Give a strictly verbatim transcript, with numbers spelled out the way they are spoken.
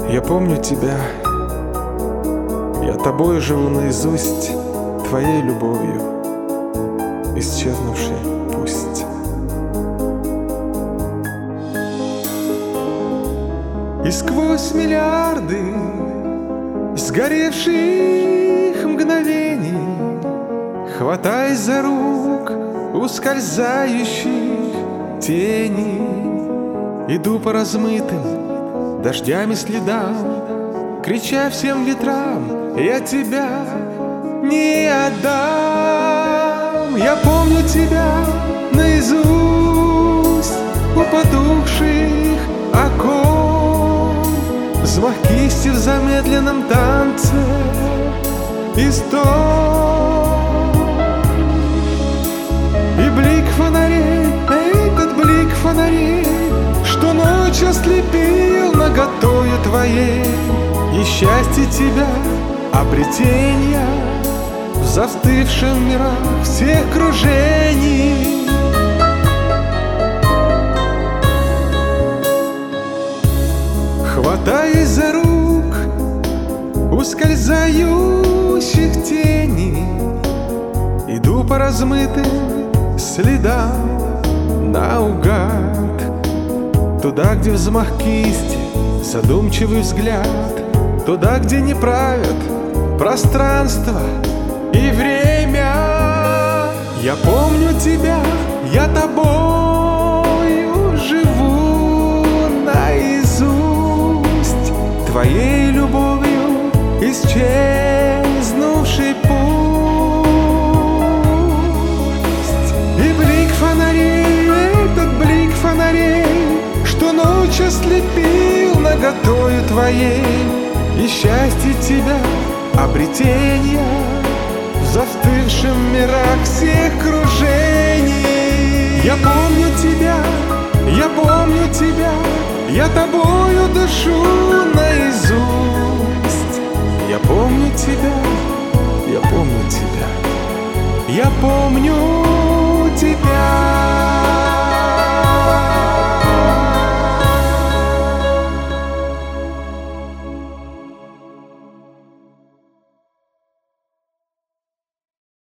Я помню тебя, я тобою живу наизусть, твоей любовью, исчезнувшей пусть. И сквозь миллиарды сгоревших мгновений, хватаясь за рук ускользающих теней, иду по размытым дождями следам, крича всем ветрам: я тебя не отдам. Я помню тебя наизусть у потухших окон, взмах кисти в замедленном танце и стон, и блик фонарей, этот блик фонарей, что ночь ослепил наготою твоей. И счастье тебя, обретенья в застывшем мирах всех кружений. Хватаясь за рук ускользающих теней, иду по размытым следам наугад, туда, где взмах кисти, задумчивый взгляд, туда, где не правят пространство и время. Я помню тебя, я тобою живу наизусть, твоей любовью исчезнувший пусть. И блик фонарей, этот блик фонарей, что ночь ослепил наготою твоей. И счастье тебя, обретенья в застывшем мирах всех кружений. Я помню тебя, я помню тебя, я тобою дышу наизусть,